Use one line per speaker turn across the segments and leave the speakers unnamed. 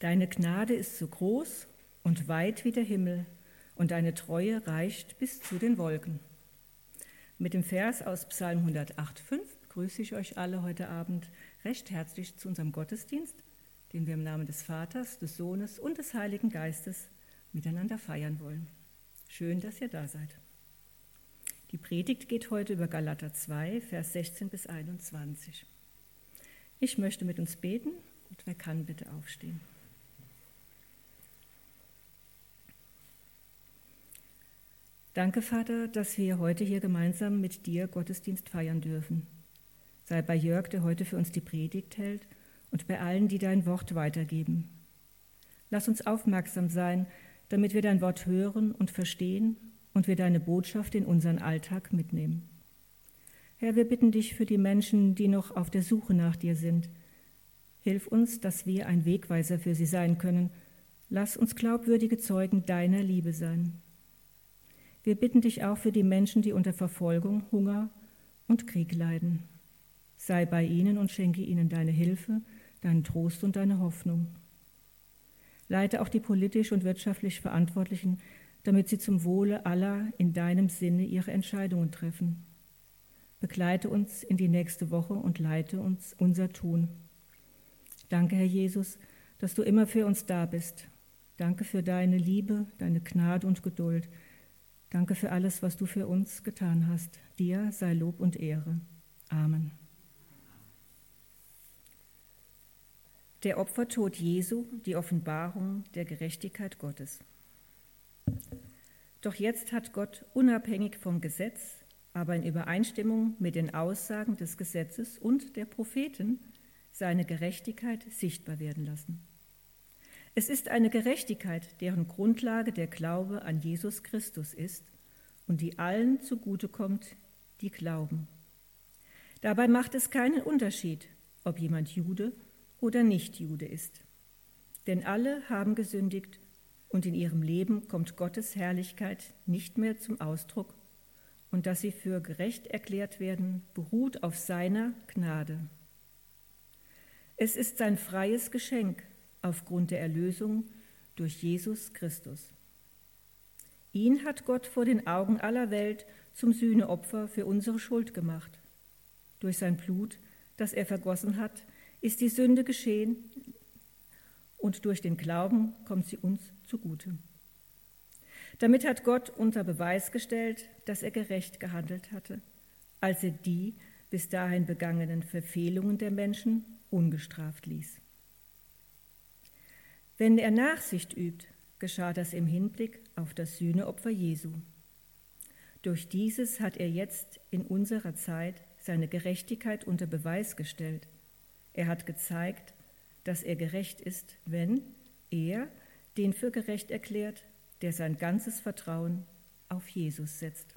Deine Gnade ist so groß und weit wie der Himmel, und deine Treue reicht bis zu den Wolken. Mit dem Vers aus Psalm 108,5 begrüße ich euch alle heute Abend recht herzlich zu unserem Gottesdienst, den wir im Namen des Vaters, des Sohnes und des Heiligen Geistes miteinander feiern wollen. Schön, dass ihr da seid. Die Predigt geht heute über Galater 2, Vers 16 bis 21. Ich möchte mit uns beten und wer kann, bitte aufstehen. Danke, Vater, dass wir heute hier gemeinsam mit dir Gottesdienst feiern dürfen. Sei bei Jörg, der heute für uns die Predigt hält, und bei allen, die dein Wort weitergeben. Lass uns aufmerksam sein, damit wir dein Wort hören und verstehen und wir deine Botschaft in unseren Alltag mitnehmen. Herr, wir bitten dich für die Menschen, die noch auf der Suche nach dir sind. Hilf uns, dass wir ein Wegweiser für sie sein können. Lass uns glaubwürdige Zeugen deiner Liebe sein. Wir bitten dich auch für die Menschen, die unter Verfolgung, Hunger und Krieg leiden. Sei bei ihnen und schenke ihnen deine Hilfe, deinen Trost und deine Hoffnung. Leite auch die politisch und wirtschaftlich Verantwortlichen, damit sie zum Wohle aller in deinem Sinne ihre Entscheidungen treffen. Begleite uns in die nächste Woche und leite uns unser Tun. Danke, Herr Jesus, dass du immer für uns da bist. Danke für deine Liebe, deine Gnade und Geduld. Danke für alles, was du für uns getan hast. Dir sei Lob und Ehre. Amen. Der Opfertod Jesu, die Offenbarung der Gerechtigkeit Gottes. Doch jetzt hat Gott unabhängig vom Gesetz, aber in Übereinstimmung mit den Aussagen des Gesetzes und der Propheten seine Gerechtigkeit sichtbar werden lassen. Es ist eine Gerechtigkeit, deren Grundlage der Glaube an Jesus Christus ist und die allen zugutekommt, die glauben. Dabei macht es keinen Unterschied, ob jemand Jude oder Nicht-Jude ist. Denn alle haben gesündigt und in ihrem Leben kommt Gottes Herrlichkeit nicht mehr zum Ausdruck und dass sie für gerecht erklärt werden, beruht auf seiner Gnade. Es ist sein freies Geschenk aufgrund der Erlösung durch Jesus Christus. Ihn hat Gott vor den Augen aller Welt zum Sühneopfer für unsere Schuld gemacht. Durch sein Blut, das er vergossen hat, ist die Sünde geschehen und durch den Glauben kommt sie uns zugute. Damit hat Gott unter Beweis gestellt, dass er gerecht gehandelt hatte, als er die bis dahin begangenen Verfehlungen der Menschen ungestraft ließ. Wenn er Nachsicht übt, geschah das im Hinblick auf das Sühneopfer Jesu. Durch dieses hat er jetzt in unserer Zeit seine Gerechtigkeit unter Beweis gestellt. Er hat gezeigt, dass er gerecht ist, wenn er den für gerecht erklärt, der sein ganzes Vertrauen auf Jesus setzt.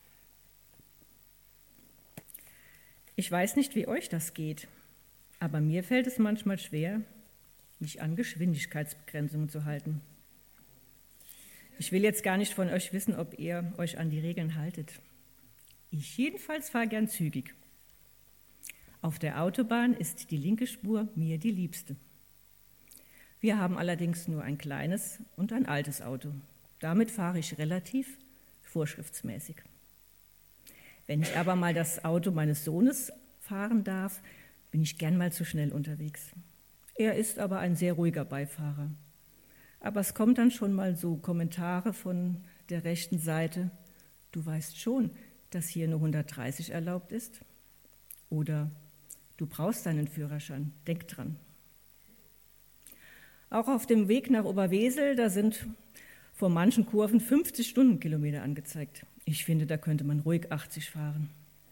Ich weiß nicht, wie euch das geht, aber mir fällt es manchmal schwer, mich an Geschwindigkeitsbegrenzungen zu halten. Ich will jetzt gar nicht von euch wissen, ob ihr euch an die Regeln haltet. Ich jedenfalls fahre gern zügig. Auf der Autobahn ist die linke Spur mir die liebste. Wir haben allerdings nur ein kleines und ein altes Auto. Damit fahre ich relativ vorschriftsmäßig. Wenn ich aber mal das Auto meines Sohnes fahren darf, bin ich gern mal zu schnell unterwegs. Er ist aber ein sehr ruhiger Beifahrer. Aber es kommt dann schon mal so Kommentare von der rechten Seite. Du weißt schon, dass hier nur 130 erlaubt ist? Oder du brauchst deinen Führerschein, denk dran. Auch auf dem Weg nach Oberwesel, da sind vor manchen Kurven 50 Stundenkilometer angezeigt. Ich finde, da könnte man ruhig 80 fahren.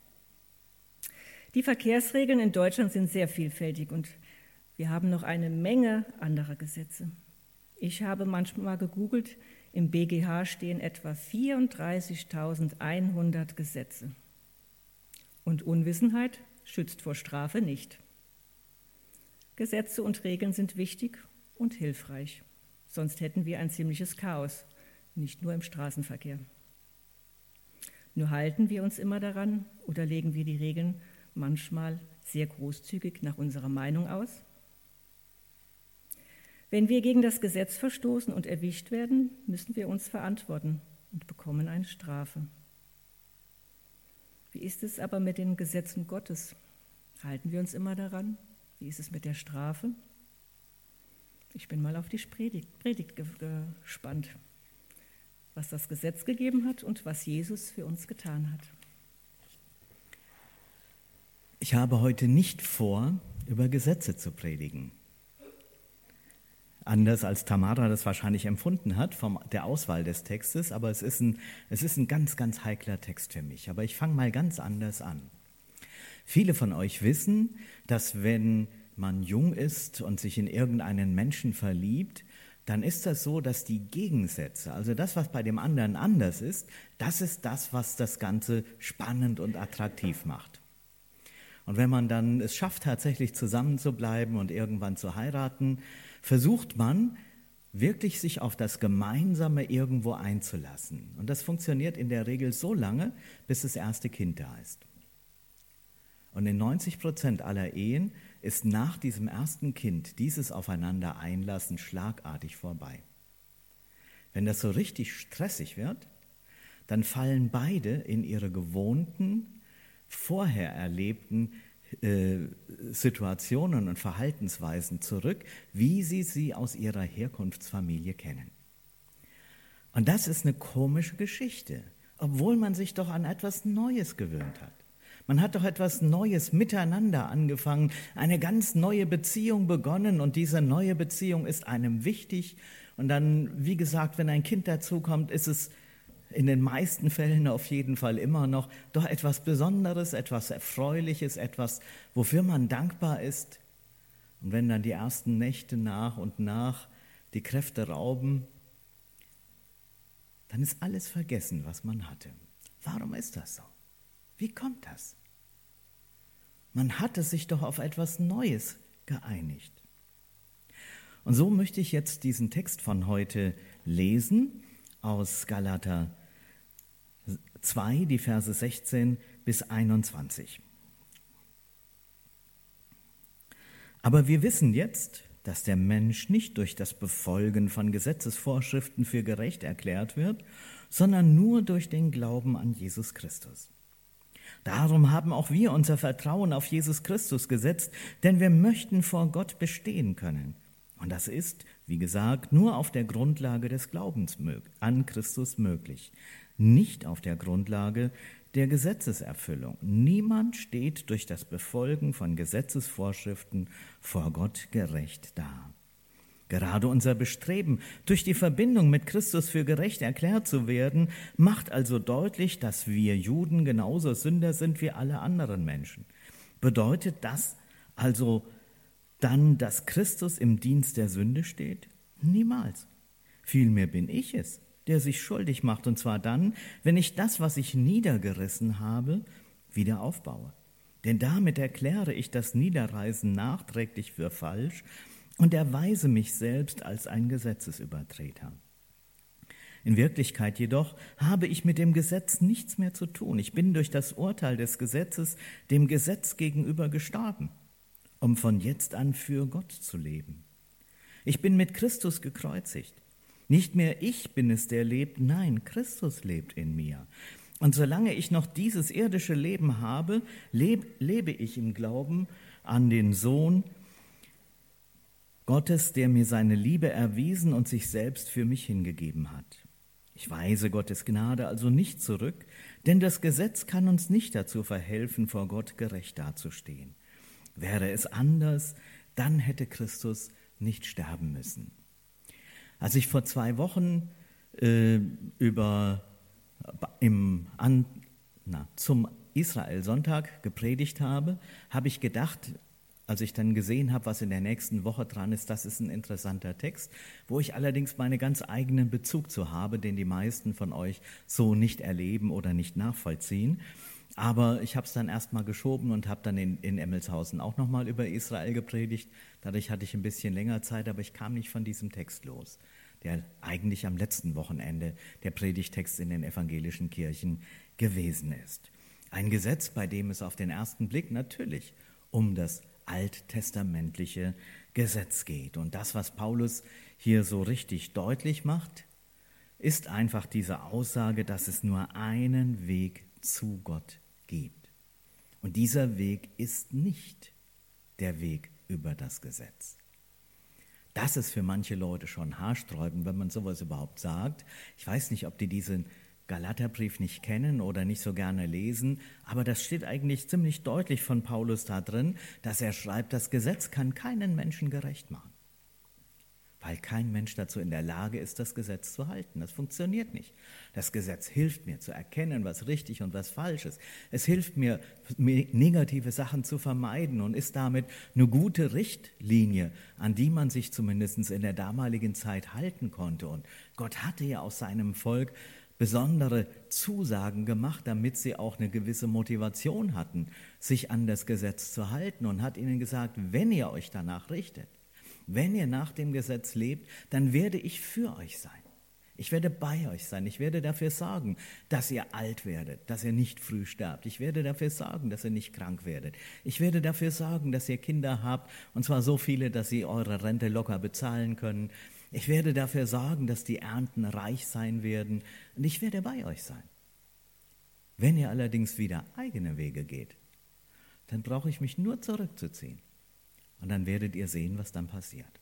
Die Verkehrsregeln in Deutschland sind sehr vielfältig und wir haben noch eine Menge anderer Gesetze. Ich habe manchmal gegoogelt, im BGH stehen etwa 34.100 Gesetze. Und Unwissenheit schützt vor Strafe nicht. Gesetze und Regeln sind wichtig und hilfreich. Sonst hätten wir ein ziemliches Chaos, nicht nur im Straßenverkehr. Nur halten wir uns immer daran oder legen wir die Regeln manchmal sehr großzügig nach unserer Meinung aus? Wenn wir gegen das Gesetz verstoßen und erwischt werden, müssen wir uns verantworten und bekommen eine Strafe. Wie ist es aber mit den Gesetzen Gottes? Halten wir uns immer daran? Wie ist es mit der Strafe? Ich bin mal auf die Predigt gespannt, was das Gesetz gegeben hat und was Jesus für uns getan hat.
Ich habe heute nicht vor, über Gesetze zu predigen. Anders als Tamara das wahrscheinlich empfunden hat von der Auswahl des Textes, aber es ist ein ganz, ganz heikler Text für mich. Aber ich fange mal ganz anders an. Viele von euch wissen, dass wenn man jung ist und sich in irgendeinen Menschen verliebt, dann ist das so, dass die Gegensätze, also das, was bei dem anderen anders ist das, was das Ganze spannend und attraktiv macht. Und wenn man dann es schafft, tatsächlich zusammenzubleiben und irgendwann zu heiraten, versucht man wirklich, sich auf das Gemeinsame irgendwo einzulassen. Und das funktioniert in der Regel so lange, bis das erste Kind da ist. Und in 90% aller Ehen ist nach diesem ersten Kind dieses Aufeinander einlassen schlagartig vorbei. Wenn das so richtig stressig wird, dann fallen beide in ihre gewohnten, vorher erlebten Situationen und Verhaltensweisen zurück, wie sie aus ihrer Herkunftsfamilie kennen. Und das ist eine komische Geschichte, obwohl man sich doch an etwas Neues gewöhnt hat. Man hat doch etwas Neues miteinander angefangen, eine ganz neue Beziehung begonnen und diese neue Beziehung ist einem wichtig. Und dann, wie gesagt, wenn ein Kind dazukommt, ist es in den meisten Fällen auf jeden Fall immer noch doch etwas Besonderes, etwas Erfreuliches, etwas, wofür man dankbar ist. Und wenn dann die ersten Nächte nach und nach die Kräfte rauben, dann ist alles vergessen, was man hatte. Warum ist das so? Wie kommt das? Man hatte sich doch auf etwas Neues geeinigt. Und so möchte ich jetzt diesen Text von heute lesen aus Galater 2, die Verse 16 bis 21. Aber wir wissen jetzt, dass der Mensch nicht durch das Befolgen von Gesetzesvorschriften für gerecht erklärt wird, sondern nur durch den Glauben an Jesus Christus. Darum haben auch wir unser Vertrauen auf Jesus Christus gesetzt, denn wir möchten vor Gott bestehen können. Und das ist, wie gesagt, nur auf der Grundlage des Glaubens an Christus möglich, nicht auf der Grundlage der Gesetzeserfüllung. Niemand steht durch das Befolgen von Gesetzesvorschriften vor Gott gerecht da. Gerade unser Bestreben, durch die Verbindung mit Christus für gerecht erklärt zu werden, macht also deutlich, dass wir Juden genauso Sünder sind wie alle anderen Menschen. Bedeutet das also dann, dass Christus im Dienst der Sünde steht? Niemals. Vielmehr bin ich es, der sich schuldig macht, und zwar dann, wenn ich das, was ich niedergerissen habe, wieder aufbaue. Denn damit erkläre ich das Niederreißen nachträglich für falsch und erweise mich selbst als ein Gesetzesübertreter. In Wirklichkeit jedoch habe ich mit dem Gesetz nichts mehr zu tun. Ich bin durch das Urteil des Gesetzes dem Gesetz gegenüber gestorben, um von jetzt an für Gott zu leben. Ich bin mit Christus gekreuzigt. Nicht mehr ich bin es, der lebt, nein, Christus lebt in mir. Und solange ich noch dieses irdische Leben habe, lebe ich im Glauben an den Sohn Gottes, der mir seine Liebe erwiesen und sich selbst für mich hingegeben hat. Ich weise Gottes Gnade also nicht zurück, denn das Gesetz kann uns nicht dazu verhelfen, vor Gott gerecht dazustehen. Wäre es anders, dann hätte Christus nicht sterben müssen. Als ich vor 2 Wochen zum Israel-Sonntag gepredigt habe, habe ich gedacht, als ich dann gesehen habe, was in der nächsten Woche dran ist, das ist ein interessanter Text, wo ich allerdings meinen ganz eigenen Bezug zu habe, den die meisten von euch so nicht erleben oder nicht nachvollziehen. Aber ich habe es dann erstmal geschoben und habe dann in Emmelshausen auch nochmal über Israel gepredigt. Dadurch hatte ich ein bisschen länger Zeit, aber ich kam nicht von diesem Text los, der eigentlich am letzten Wochenende der Predigtext in den evangelischen Kirchen gewesen ist. Ein Gesetz, bei dem es auf den ersten Blick natürlich um das alttestamentliche Gesetz geht. Und das, was Paulus hier so richtig deutlich macht, ist einfach diese Aussage, dass es nur einen Weg zu Gott gibt. Und dieser Weg ist nicht der Weg über das Gesetz. Das ist für manche Leute schon haarsträubend, wenn man sowas überhaupt sagt. Ich weiß nicht, ob die diesen Galaterbrief nicht kennen oder nicht so gerne lesen, aber das steht eigentlich ziemlich deutlich von Paulus da drin, dass er schreibt, das Gesetz kann keinen Menschen gerecht machen, weil kein Mensch dazu in der Lage ist, das Gesetz zu halten. Das funktioniert nicht. Das Gesetz hilft mir zu erkennen, was richtig und was falsch ist. Es hilft mir, negative Sachen zu vermeiden und ist damit eine gute Richtlinie, an die man sich zumindest in der damaligen Zeit halten konnte. Und Gott hatte ja aus seinem Volk besondere Zusagen gemacht, damit sie auch eine gewisse Motivation hatten, sich an das Gesetz zu halten, und hat ihnen gesagt, wenn ihr euch danach richtet, wenn ihr nach dem Gesetz lebt, dann werde ich für euch sein. Ich werde bei euch sein. Ich werde dafür sorgen, dass ihr alt werdet, dass ihr nicht früh sterbt. Ich werde dafür sorgen, dass ihr nicht krank werdet. Ich werde dafür sorgen, dass ihr Kinder habt, und zwar so viele, dass sie eure Rente locker bezahlen können. Ich werde dafür sorgen, dass die Ernten reich sein werden, und ich werde bei euch sein. Wenn ihr allerdings wieder eigene Wege geht, dann brauche ich mich nur zurückzuziehen. Und dann werdet ihr sehen, was dann passiert.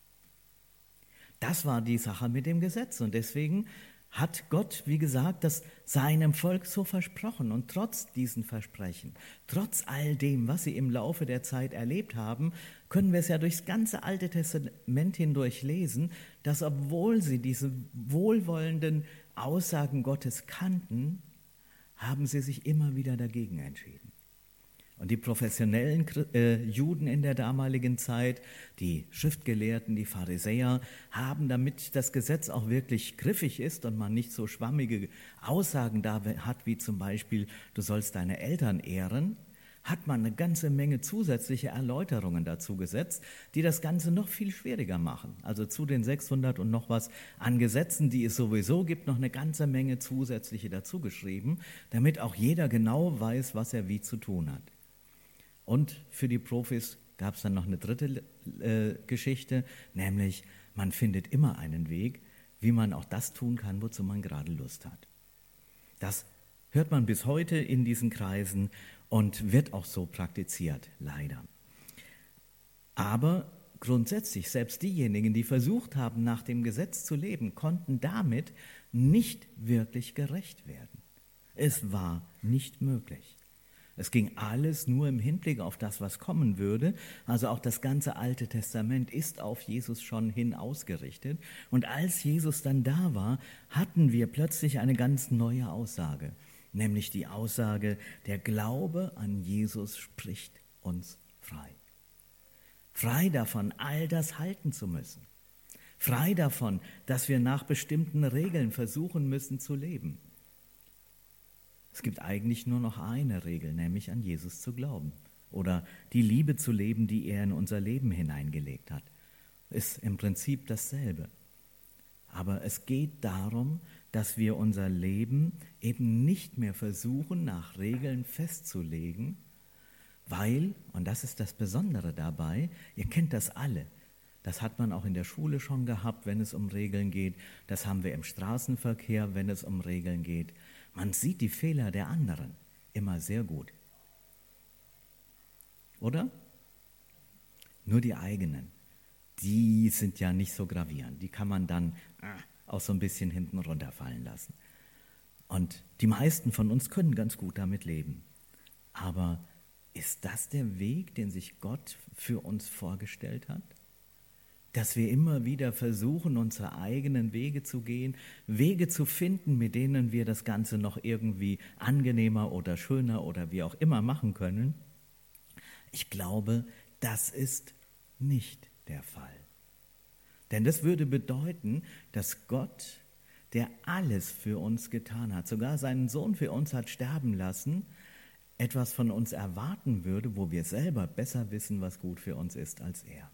Das war die Sache mit dem Gesetz. Und deswegen hat Gott, wie gesagt, das seinem Volk so versprochen. Und trotz diesen Versprechen, trotz all dem, was sie im Laufe der Zeit erlebt haben, können wir es ja durchs ganze Alte Testament hindurch lesen, dass obwohl sie diese wohlwollenden Aussagen Gottes kannten, haben sie sich immer wieder dagegen entschieden. Und die professionellen Juden in der damaligen Zeit, die Schriftgelehrten, die Pharisäer, haben, damit das Gesetz auch wirklich griffig ist und man nicht so schwammige Aussagen da hat, wie zum Beispiel, du sollst deine Eltern ehren, hat man eine ganze Menge zusätzliche Erläuterungen dazu gesetzt, die das Ganze noch viel schwieriger machen. Also zu den 600 und noch was an Gesetzen, die es sowieso gibt, noch eine ganze Menge zusätzliche dazu geschrieben, damit auch jeder genau weiß, was er wie zu tun hat. Und für die Profis gab es dann noch eine dritte Geschichte, nämlich man findet immer einen Weg, wie man auch das tun kann, wozu man gerade Lust hat. Das hört man bis heute in diesen Kreisen und wird auch so praktiziert, leider. Aber grundsätzlich, selbst diejenigen, die versucht haben, nach dem Gesetz zu leben, konnten damit nicht wirklich gerecht werden. Es war nicht möglich. Es ging alles nur im Hinblick auf das, was kommen würde. Also auch das ganze Alte Testament ist auf Jesus schon hin ausgerichtet. Und als Jesus dann da war, hatten wir plötzlich eine ganz neue Aussage, nämlich die Aussage, der Glaube an Jesus spricht uns frei. Frei davon, all das halten zu müssen. Frei davon, dass wir nach bestimmten Regeln versuchen müssen zu leben. Es gibt eigentlich nur noch eine Regel, nämlich an Jesus zu glauben oder die Liebe zu leben, die er in unser Leben hineingelegt hat. Ist im Prinzip dasselbe. Aber es geht darum, dass wir unser Leben eben nicht mehr versuchen, nach Regeln festzulegen, weil, und das ist das Besondere dabei, ihr kennt das alle, das hat man auch in der Schule schon gehabt, wenn es um Regeln geht, das haben wir im Straßenverkehr, wenn es um Regeln geht. Man sieht die Fehler der anderen immer sehr gut. Oder? Nur die eigenen, die sind ja nicht so gravierend. Die kann man dann auch so ein bisschen hinten runterfallen lassen. Und die meisten von uns können ganz gut damit leben. Aber ist das der Weg, den sich Gott für uns vorgestellt hat? Dass wir immer wieder versuchen, unsere eigenen Wege zu gehen, Wege zu finden, mit denen wir das Ganze noch irgendwie angenehmer oder schöner oder wie auch immer machen können. Ich glaube, das ist nicht der Fall. Denn das würde bedeuten, dass Gott, der alles für uns getan hat, sogar seinen Sohn für uns hat sterben lassen, etwas von uns erwarten würde, wo wir selber besser wissen, was gut für uns ist, als er.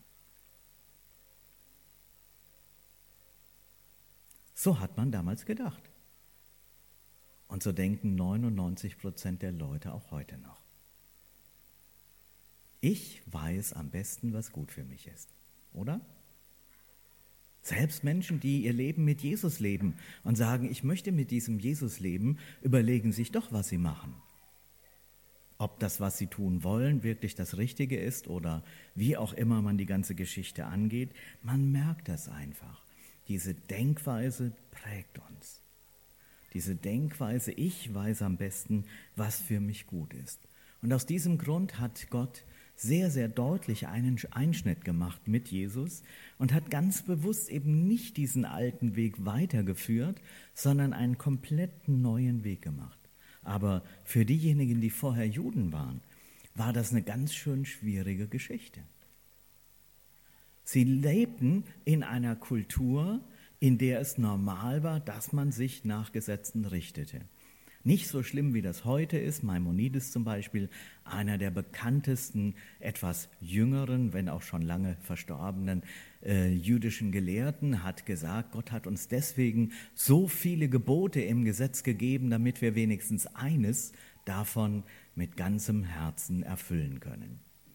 So hat man damals gedacht. Und so denken 99% der Leute auch heute noch. Ich weiß am besten, was gut für mich ist, oder? Selbst Menschen, die ihr Leben mit Jesus leben und sagen, ich möchte mit diesem Jesus leben, überlegen sich doch, was sie machen. Ob das, was sie tun wollen, wirklich das Richtige ist oder wie auch immer man die ganze Geschichte angeht, man merkt das einfach. Diese Denkweise prägt uns. Diese Denkweise, ich weiß am besten, was für mich gut ist. Und aus diesem Grund hat Gott sehr, sehr deutlich einen Einschnitt gemacht mit Jesus und hat ganz bewusst eben nicht diesen alten Weg weitergeführt, sondern einen komplett neuen Weg gemacht. Aber für diejenigen, die vorher Juden waren, war das eine ganz schön schwierige Geschichte. Sie lebten in einer Kultur, in der es normal war, dass man sich nach Gesetzen richtete. Nicht so schlimm, wie das heute ist. Maimonides zum Beispiel, einer der bekanntesten, etwas jüngeren, wenn auch schon lange verstorbenen jüdischen Gelehrten, hat gesagt, Gott hat uns deswegen so viele Gebote im Gesetz gegeben, damit wir wenigstens eines davon mit ganzem Herzen erfüllen können.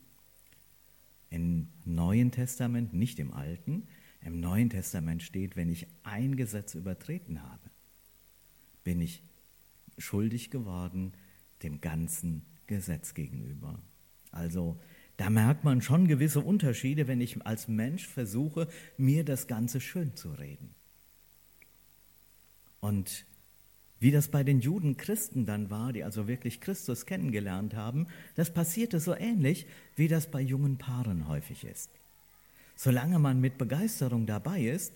Im Neuen Testament, nicht im Alten, im Neuen Testament steht, wenn ich ein Gesetz übertreten habe, bin ich schuldig geworden dem ganzen Gesetz gegenüber. Also da merkt man schon gewisse Unterschiede, wenn ich als Mensch versuche, mir das Ganze schön zu reden. Und wie das bei den Juden Christen dann war, die also wirklich Christus kennengelernt haben, das passierte so ähnlich, wie das bei jungen Paaren häufig ist. Solange man mit Begeisterung dabei ist,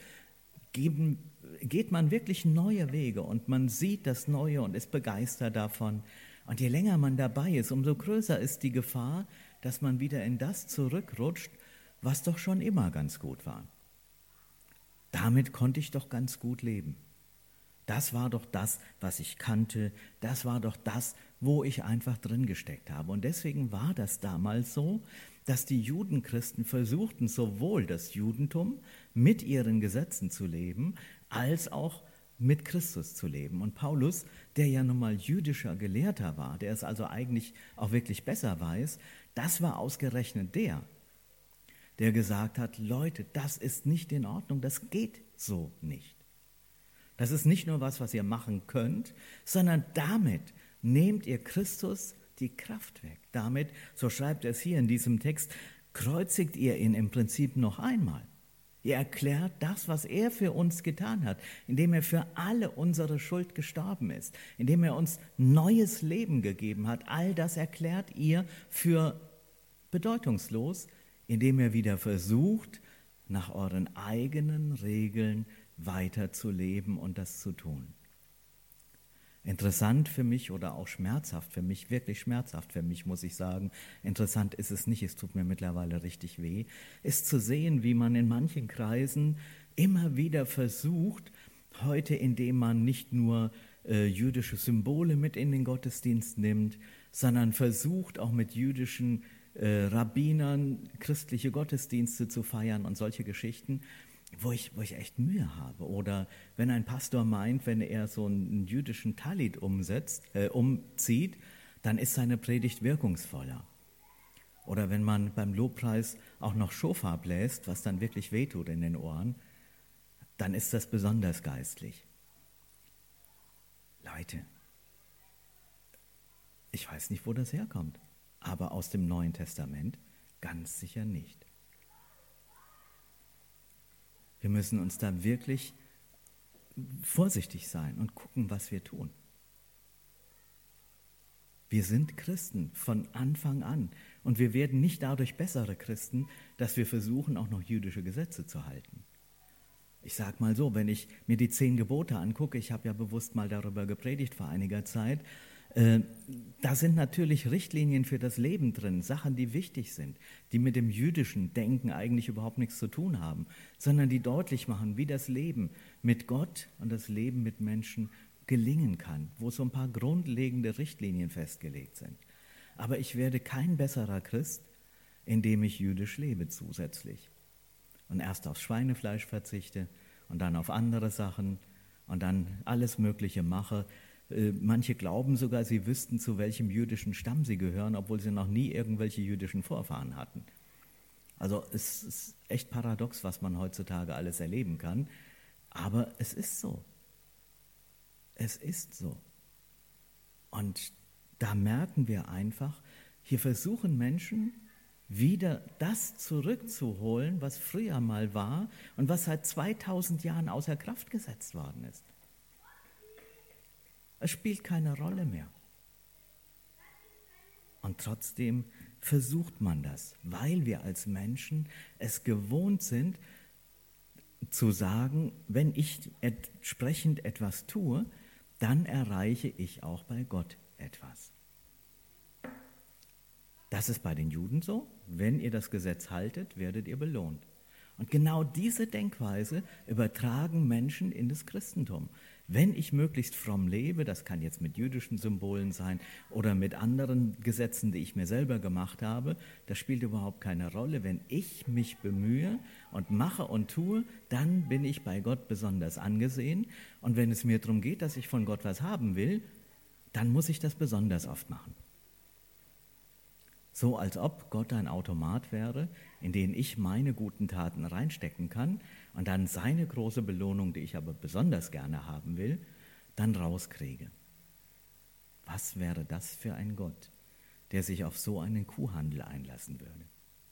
geht man wirklich neue Wege und man sieht das Neue und ist begeistert davon. Und je länger man dabei ist, umso größer ist die Gefahr, dass man wieder in das zurückrutscht, was doch schon immer ganz gut war. Damit konnte ich doch ganz gut leben. Das war doch das, was ich kannte. Das war doch das, wo ich einfach drin gesteckt habe. Und deswegen war das damals so, dass die Judenchristen versuchten, sowohl das Judentum mit ihren Gesetzen zu leben, als auch mit Christus zu leben. Und Paulus, der ja nun mal jüdischer Gelehrter war, der es also eigentlich auch wirklich besser weiß, das war ausgerechnet der gesagt hat, Leute, das ist nicht in Ordnung, das geht so nicht. Das ist nicht nur was ihr machen könnt, sondern damit nehmt ihr Christus die Kraft weg. Damit, so schreibt er es hier in diesem Text, kreuzigt ihr ihn im Prinzip noch einmal. Ihr erklärt das, was er für uns getan hat, indem er für alle unsere Schuld gestorben ist, indem er uns neues Leben gegeben hat. All das erklärt ihr für bedeutungslos, indem er wieder versucht, nach euren eigenen Regeln weiterzuleben und das zu tun. Interessant für mich oder auch schmerzhaft für mich, wirklich schmerzhaft für mich, muss ich sagen, interessant ist es nicht, es tut mir mittlerweile richtig weh, ist zu sehen, wie man in manchen Kreisen immer wieder versucht, heute indem man nicht nur jüdische Symbole mit in den Gottesdienst nimmt, sondern versucht auch mit jüdischen Rabbinern christliche Gottesdienste zu feiern und solche Geschichten, wo ich echt Mühe habe. Oder wenn ein Pastor meint, wenn er so einen jüdischen Talit umzieht, dann ist seine Predigt wirkungsvoller. Oder wenn man beim Lobpreis auch noch Schofar bläst, was dann wirklich wehtut in den Ohren, dann ist das besonders geistlich. Leute, ich weiß nicht, wo das herkommt, aber aus dem Neuen Testament ganz sicher nicht. Wir müssen uns da wirklich vorsichtig sein und gucken, was wir tun. Wir sind Christen von Anfang an und wir werden nicht dadurch bessere Christen, dass wir versuchen, auch noch jüdische Gesetze zu halten. Ich sage mal so, wenn ich mir die 10 Gebote angucke, ich habe ja bewusst mal darüber gepredigt vor einiger Zeit, da sind natürlich Richtlinien für das Leben drin, Sachen, die wichtig sind, die mit dem jüdischen Denken eigentlich überhaupt nichts zu tun haben, sondern die deutlich machen, wie das Leben mit Gott und das Leben mit Menschen gelingen kann, wo so ein paar grundlegende Richtlinien festgelegt sind. Aber ich werde kein besserer Christ, indem ich jüdisch lebe zusätzlich und erst auf Schweinefleisch verzichte und dann auf andere Sachen und dann alles Mögliche mache, Manche glauben sogar, sie wüssten, zu welchem jüdischen Stamm sie gehören, obwohl sie noch nie irgendwelche jüdischen Vorfahren hatten. Also es ist echt paradox, was man heutzutage alles erleben kann. Aber es ist so. Es ist so. Und da merken wir einfach, hier versuchen Menschen wieder das zurückzuholen, was früher mal war und was seit 2000 Jahren außer Kraft gesetzt worden ist. Es spielt keine Rolle mehr. Und trotzdem versucht man das, weil wir als Menschen es gewohnt sind, zu sagen, wenn ich entsprechend etwas tue, dann erreiche ich auch bei Gott etwas. Das ist bei den Juden so. Wenn ihr das Gesetz haltet, werdet ihr belohnt. Und genau diese Denkweise übertragen Menschen in das Christentum. Wenn ich möglichst fromm lebe, das kann jetzt mit jüdischen Symbolen sein oder mit anderen Gesetzen, die ich mir selber gemacht habe, das spielt überhaupt keine Rolle. Wenn ich mich bemühe und mache und tue, dann bin ich bei Gott besonders angesehen. Und wenn es mir darum geht, dass ich von Gott was haben will, dann muss ich das besonders oft machen. So als ob Gott ein Automat wäre, in den ich meine guten Taten reinstecken kann und dann seine große Belohnung, die ich aber besonders gerne haben will, dann rauskriege. Was wäre das für ein Gott, der sich auf so einen Kuhhandel einlassen würde?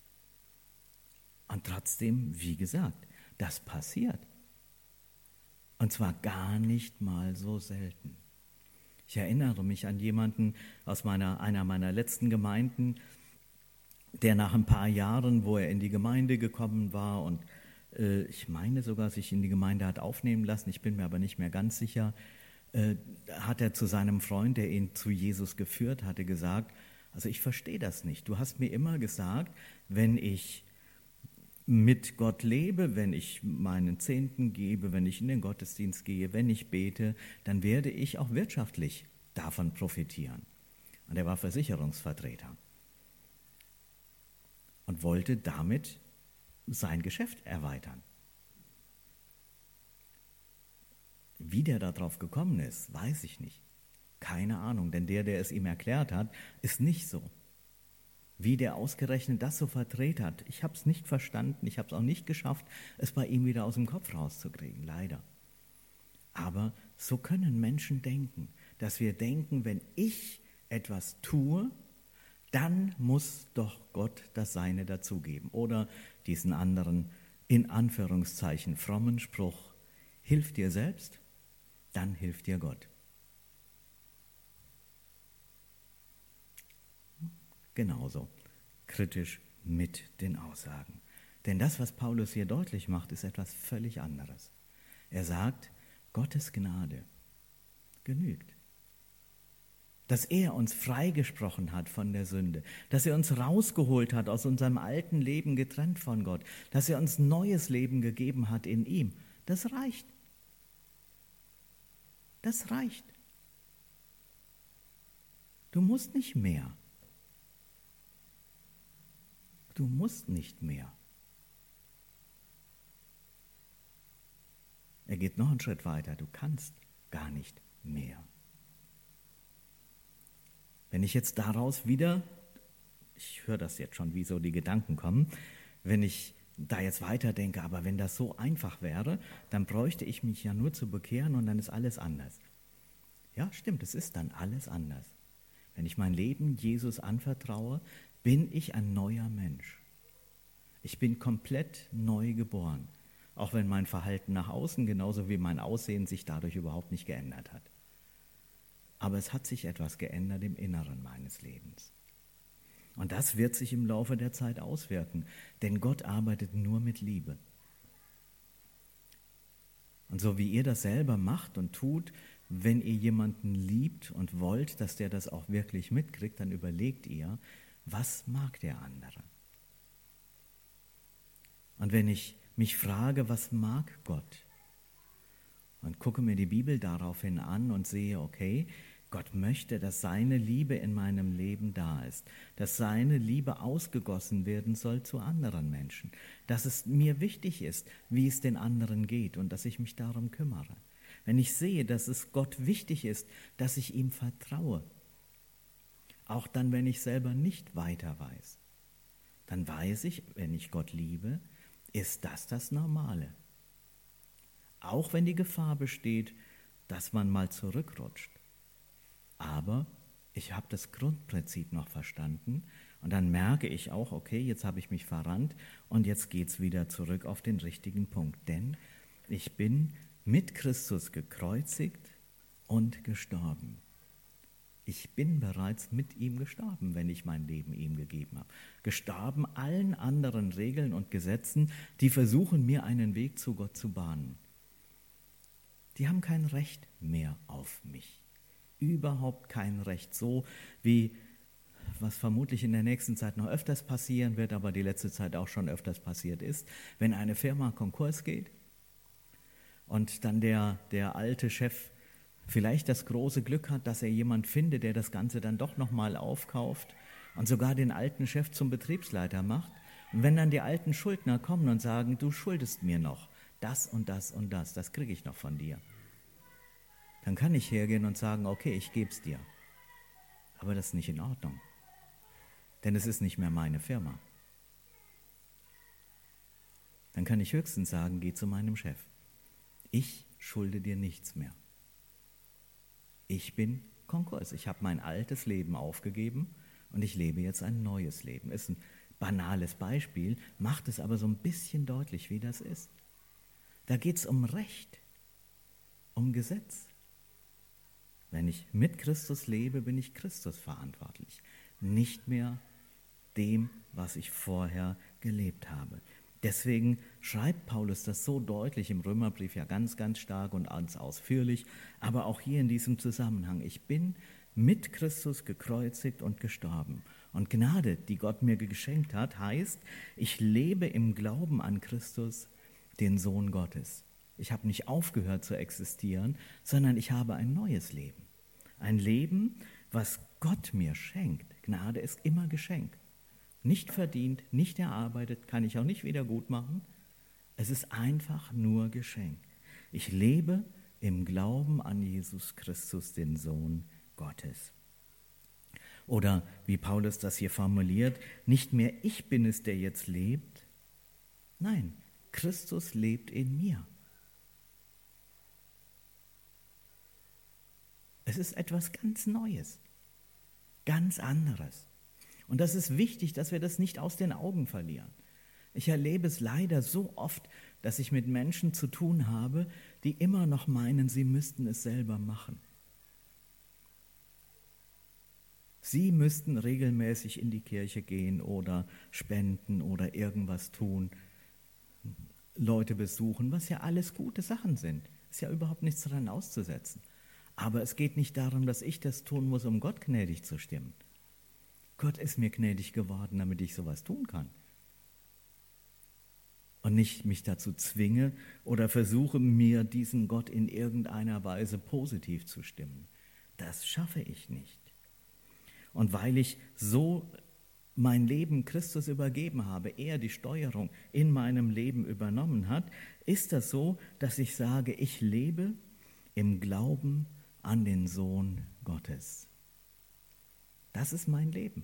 Und trotzdem, wie gesagt, das passiert. Und zwar gar nicht mal so selten. Ich erinnere mich an jemanden aus einer meiner letzten Gemeinden, der nach ein paar Jahren, wo er in die Gemeinde gekommen war und ich meine sogar, sich in die Gemeinde hat aufnehmen lassen, ich bin mir aber nicht mehr ganz sicher, hat er zu seinem Freund, der ihn zu Jesus geführt hatte, gesagt, also ich verstehe das nicht. Du hast mir immer gesagt, wenn ich mit Gott lebe, wenn ich meinen Zehnten gebe, wenn ich in den Gottesdienst gehe, wenn ich bete, dann werde ich auch wirtschaftlich davon profitieren. Und er war Versicherungsvertreter und wollte damit sein Geschäft erweitern. Wie der darauf gekommen ist, weiß ich nicht. Keine Ahnung, denn der es ihm erklärt hat, ist nicht so. Wie der ausgerechnet das so verdreht hat, ich habe es nicht verstanden, ich habe es auch nicht geschafft, es bei ihm wieder aus dem Kopf rauszukriegen, leider. Aber so können Menschen denken, dass wir denken, wenn ich etwas tue, dann muss doch Gott das Seine dazugeben. Oder diesen anderen, in Anführungszeichen, frommen Spruch, hilf dir selbst, dann hilft dir Gott. Genauso kritisch mit den Aussagen. Denn das, was Paulus hier deutlich macht, ist etwas völlig anderes. Er sagt, Gottes Gnade genügt. Dass er uns freigesprochen hat von der Sünde, dass er uns rausgeholt hat aus unserem alten Leben getrennt von Gott, dass er uns neues Leben gegeben hat in ihm, das reicht. Das reicht. Du musst nicht mehr. Du musst nicht mehr. Er geht noch einen Schritt weiter. Du kannst gar nicht mehr. Wenn ich jetzt daraus wieder, ich höre das jetzt schon, wie so die Gedanken kommen, wenn ich da jetzt weiterdenke, aber wenn das so einfach wäre, dann bräuchte ich mich ja nur zu bekehren und dann ist alles anders. Ja, stimmt, es ist dann alles anders. Wenn ich mein Leben Jesus anvertraue, bin ich ein neuer Mensch. Ich bin komplett neu geboren, auch wenn mein Verhalten nach außen genauso wie mein Aussehen sich dadurch überhaupt nicht geändert hat. Aber es hat sich etwas geändert im Inneren meines Lebens. Und das wird sich im Laufe der Zeit auswirken, denn Gott arbeitet nur mit Liebe. Und so wie ihr das selber macht und tut, wenn ihr jemanden liebt und wollt, dass der das auch wirklich mitkriegt, dann überlegt ihr, was mag der andere? Und wenn ich mich frage, was mag Gott? Und gucke mir die Bibel daraufhin an und sehe, okay, Gott möchte, dass seine Liebe in meinem Leben da ist, dass seine Liebe ausgegossen werden soll zu anderen Menschen, dass es mir wichtig ist, wie es den anderen geht und dass ich mich darum kümmere. wenn ich sehe, dass es Gott wichtig ist, dass ich ihm vertraue, auch dann, wenn ich selber nicht weiter weiß, dann weiß ich, wenn ich Gott liebe, ist das Normale. Auch wenn die Gefahr besteht, dass man mal zurückrutscht. Aber ich habe das Grundprinzip noch verstanden und dann merke ich auch, okay, jetzt habe ich mich verrannt und jetzt geht es wieder zurück auf den richtigen Punkt. Denn ich bin mit Christus gekreuzigt und gestorben. Ich bin bereits mit ihm gestorben, wenn ich mein Leben ihm gegeben habe. Gestorben allen anderen Regeln und Gesetzen, die versuchen, mir einen Weg zu Gott zu bahnen. Die haben kein Recht mehr auf mich. Überhaupt kein Recht. So wie, was vermutlich in der nächsten Zeit noch öfters passieren wird, aber die letzte Zeit auch schon öfters passiert ist, wenn eine Firma Konkurs geht und dann der alte Chef vielleicht das große Glück hat, dass er jemand findet, der das Ganze dann doch nochmal aufkauft und sogar den alten Chef zum Betriebsleiter macht. Und wenn dann die alten Schuldner kommen und sagen, du schuldest mir noch das und das und das kriege ich noch von dir, dann kann ich hergehen und sagen, okay, ich gebe es dir. Aber das ist nicht in Ordnung, denn es ist nicht mehr meine Firma. Dann kann ich höchstens sagen, geh zu meinem Chef. Ich schulde dir nichts mehr. Ich bin Konkurs. Ich habe mein altes Leben aufgegeben und ich lebe jetzt ein neues Leben. Ist ein banales Beispiel, macht es aber so ein bisschen deutlich, wie das ist. Da geht es um Recht, um Gesetz. Wenn ich mit Christus lebe, bin ich Christus verantwortlich, nicht mehr dem, was ich vorher gelebt habe. Deswegen schreibt Paulus das so deutlich im Römerbrief, ja ganz, ganz stark und ganz ausführlich, aber auch hier in diesem Zusammenhang. Ich bin mit Christus gekreuzigt und gestorben. Und Gnade, die Gott mir geschenkt hat, heißt, ich lebe im Glauben an Christus, den Sohn Gottes. Ich habe nicht aufgehört zu existieren, sondern ich habe ein neues Leben. Ein Leben, was Gott mir schenkt. Gnade ist immer Geschenk. Nicht verdient, nicht erarbeitet, kann ich auch nicht wieder gut machen. Es ist einfach nur Geschenk. Ich lebe im Glauben an Jesus Christus, den Sohn Gottes. Oder wie Paulus das hier formuliert, nicht mehr ich bin es, der jetzt lebt. Nein, Christus lebt in mir. Es ist etwas ganz Neues, ganz anderes. Und das ist wichtig, dass wir das nicht aus den Augen verlieren. Ich erlebe es leider so oft, dass ich mit Menschen zu tun habe, die immer noch meinen, sie müssten es selber machen. Sie müssten regelmäßig in die Kirche gehen oder spenden oder irgendwas tun, Leute besuchen, was ja alles gute Sachen sind. Ist ja überhaupt nichts daran auszusetzen. Aber es geht nicht darum, dass ich das tun muss, um Gott gnädig zu stimmen. Gott ist mir gnädig geworden, damit ich sowas tun kann. Und nicht mich dazu zwinge oder versuche, mir diesen Gott in irgendeiner Weise positiv zu stimmen. Das schaffe ich nicht. Und weil ich so mein Leben Christus übergeben habe, er die Steuerung in meinem Leben übernommen hat, ist das so, dass ich sage, ich lebe im Glauben an den Sohn Gottes. Das ist mein Leben.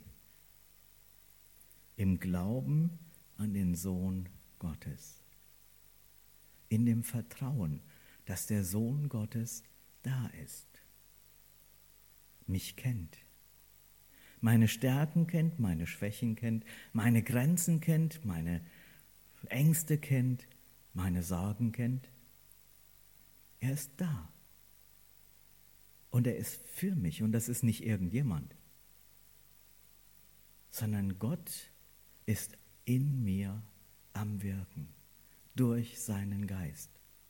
Im Glauben an den Sohn Gottes. In dem Vertrauen, dass der Sohn Gottes da ist. Mich kennt. Meine Stärken kennt, meine Schwächen kennt, meine Grenzen kennt, meine Ängste kennt, meine Sorgen kennt. Er ist da. Und er ist für mich. Und das ist nicht irgendjemand, sondern Gott ist in mir am Wirken, durch seinen Geist.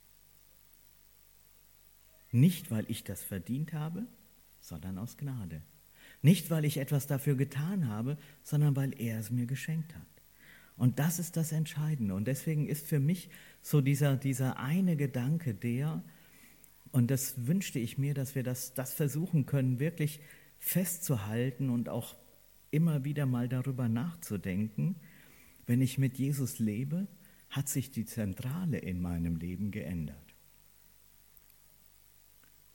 Nicht, weil ich das verdient habe, sondern aus Gnade. Nicht, weil ich etwas dafür getan habe, sondern weil er es mir geschenkt hat. Und das ist das Entscheidende. Und deswegen ist für mich so dieser eine Gedanke und das wünschte ich mir, dass wir das versuchen können, wirklich festzuhalten und auch immer wieder mal darüber nachzudenken. Wenn ich mit Jesus lebe, hat sich die Zentrale in meinem Leben geändert.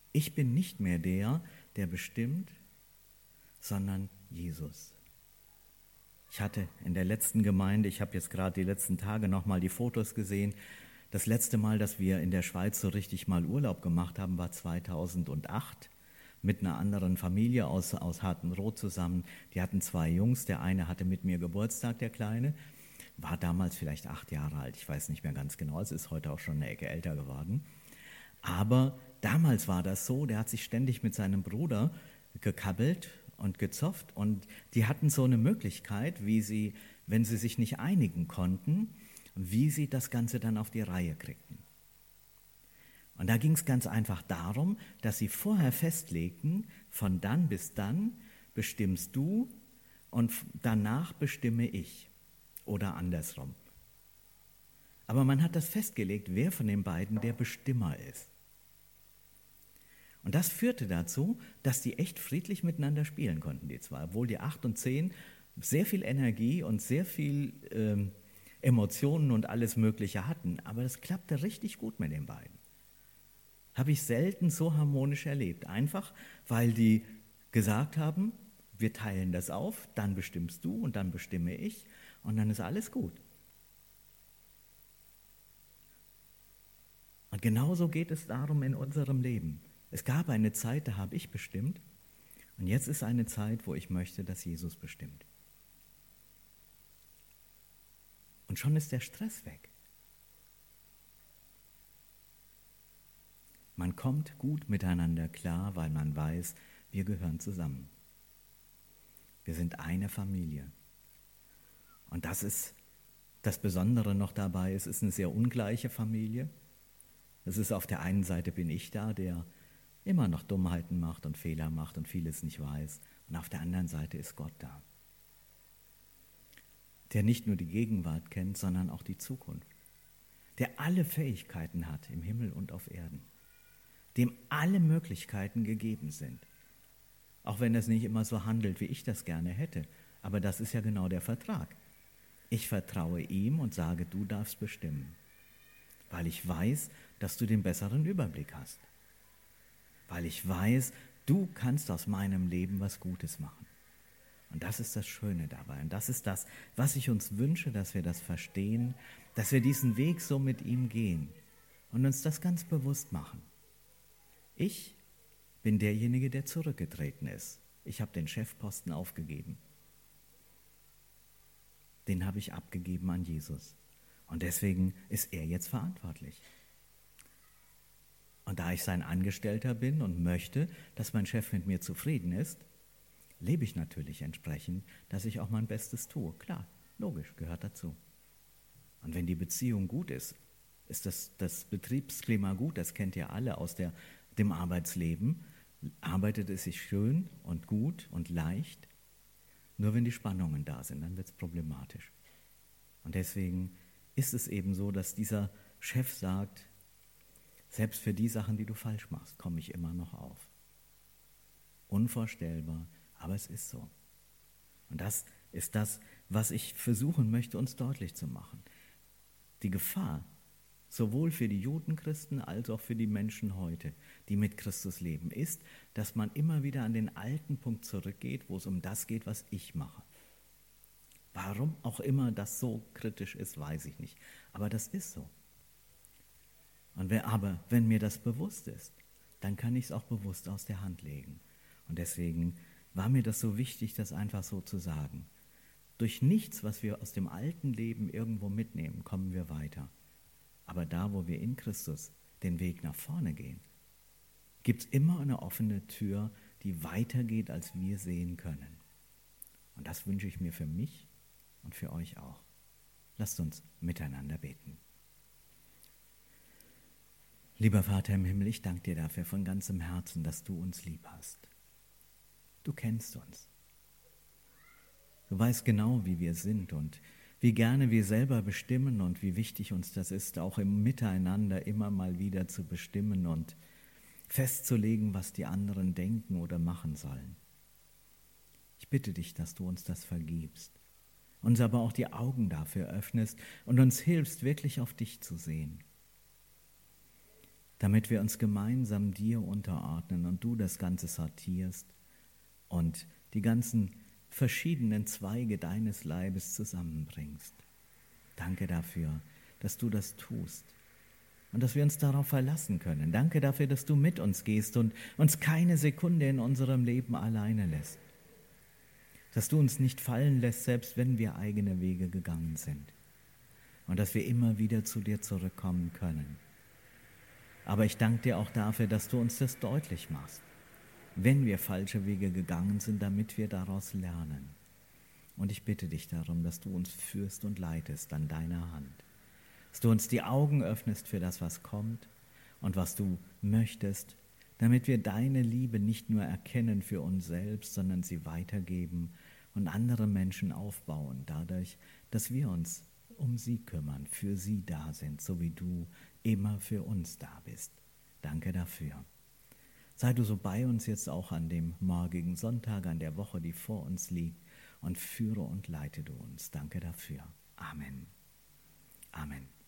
Ich bin nicht mehr der, der bestimmt, sondern Jesus. Ich hatte in der letzten Gemeinde, ich habe jetzt gerade die letzten Tage nochmal die Fotos gesehen, das letzte Mal, dass wir in der Schweiz so richtig mal Urlaub gemacht haben, war 2008 mit einer anderen Familie aus Hartenroth zusammen. Die hatten 2 Jungs, der eine hatte mit mir Geburtstag, der Kleine, war damals vielleicht 8 Jahre alt, ich weiß nicht mehr ganz genau, es ist heute auch schon eine Ecke älter geworden. Aber damals war das so, der hat sich ständig mit seinem Bruder gekabbelt und gezofft und die hatten so eine Möglichkeit, wie sie, wenn sie sich nicht einigen konnten, wie sie das Ganze dann auf die Reihe kriegten. Und da ging es ganz einfach darum, dass sie vorher festlegten, von dann bis dann bestimmst du und danach bestimme ich oder andersrum. Aber man hat das festgelegt, wer von den beiden der Bestimmer ist. Und das führte dazu, dass die echt friedlich miteinander spielen konnten, die zwei. Obwohl die 8 und 10 sehr viel Energie und sehr viel Emotionen und alles Mögliche hatten. Aber das klappte richtig gut mit den beiden. Habe ich selten so harmonisch erlebt. Einfach, weil die gesagt haben, wir teilen das auf, dann bestimmst du und dann bestimme ich und dann ist alles gut. Und genauso geht es darum in unserem Leben. Es gab eine Zeit, da habe ich bestimmt und jetzt ist eine Zeit, wo ich möchte, dass Jesus bestimmt. Und schon ist der Stress weg. Man kommt gut miteinander klar, weil man weiß, wir gehören zusammen. Wir sind eine Familie. Und das ist das Besondere noch dabei, es ist eine sehr ungleiche Familie. Es ist auf der einen Seite bin ich da, der immer noch Dummheiten macht und Fehler macht und vieles nicht weiß. Und auf der anderen Seite ist Gott da, der nicht nur die Gegenwart kennt, sondern auch die Zukunft, der alle Fähigkeiten hat im Himmel und auf Erden, dem alle Möglichkeiten gegeben sind. Auch wenn es nicht immer so handelt, wie ich das gerne hätte. Aber das ist ja genau der Vertrag. Ich vertraue ihm und sage, du darfst bestimmen, weil ich weiß, dass du den besseren Überblick hast. Weil ich weiß, du kannst aus meinem Leben was Gutes machen. Und das ist das Schöne dabei. Und das ist das, was ich uns wünsche, dass wir das verstehen, dass wir diesen Weg so mit ihm gehen und uns das ganz bewusst machen. Ich bin derjenige, der zurückgetreten ist. Ich habe den Chefposten aufgegeben. Den habe ich abgegeben an Jesus. Und deswegen ist er jetzt verantwortlich. Und da ich sein Angestellter bin und möchte, dass mein Chef mit mir zufrieden ist, lebe ich natürlich entsprechend, dass ich auch mein Bestes tue. Klar, logisch, gehört dazu. Und wenn die Beziehung gut ist, ist das Betriebsklima gut, das kennt ihr alle aus dem Arbeitsleben, arbeitet es sich schön und gut und leicht. Nur wenn die Spannungen da sind, dann wird es problematisch. Und deswegen ist es eben so, dass dieser Chef sagt, selbst für die Sachen, die du falsch machst, komme ich immer noch auf. Unvorstellbar, aber es ist so. Und das ist das, was ich versuchen möchte, uns deutlich zu machen. Die Gefahr, sowohl für die Judenchristen als auch für die Menschen heute, die mit Christus leben, ist, dass man immer wieder an den alten Punkt zurückgeht, wo es um das geht, was ich mache. Warum auch immer das so kritisch ist, weiß ich nicht. Aber das ist so. Und wenn mir das bewusst ist, dann kann ich es auch bewusst aus der Hand legen. Und deswegen war mir das so wichtig, das einfach so zu sagen. Durch nichts, was wir aus dem alten Leben irgendwo mitnehmen, kommen wir weiter. Aber da, wo wir in Christus den Weg nach vorne gehen, gibt es immer eine offene Tür, die weitergeht, als wir sehen können. Und das wünsche ich mir für mich und für euch auch. Lasst uns miteinander beten. Lieber Vater im Himmel, ich danke dir dafür von ganzem Herzen, dass du uns lieb hast. Du kennst uns. Du weißt genau, wie wir sind und wie gerne wir selber bestimmen und wie wichtig uns das ist, auch im Miteinander immer mal wieder zu bestimmen und festzulegen, was die anderen denken oder machen sollen. Ich bitte dich, dass du uns das vergibst, uns aber auch die Augen dafür öffnest und uns hilfst, wirklich auf dich zu sehen. damit wir uns gemeinsam dir unterordnen und du das Ganze sortierst und die ganzen verschiedenen Zweige deines Leibes zusammenbringst. Danke dafür, dass du das tust und dass wir uns darauf verlassen können. Danke dafür, dass du mit uns gehst und uns keine Sekunde in unserem Leben alleine lässt. Dass du uns nicht fallen lässt, selbst wenn wir eigene Wege gegangen sind. Und dass wir immer wieder zu dir zurückkommen können. Aber ich danke dir auch dafür, dass du uns das deutlich machst, wenn wir falsche Wege gegangen sind, damit wir daraus lernen. Und ich bitte dich darum, dass du uns führst und leitest an deiner Hand. Dass du uns die Augen öffnest für das, was kommt und was du möchtest, damit wir deine Liebe nicht nur erkennen für uns selbst, sondern sie weitergeben und andere Menschen aufbauen, dadurch, dass wir uns um sie kümmern, für sie da sind, so wie du immer für uns da bist. Danke dafür. Sei du so bei uns jetzt auch an dem morgigen Sonntag, an der Woche, die vor uns liegt, und führe und leite du uns. Danke dafür. Amen. Amen.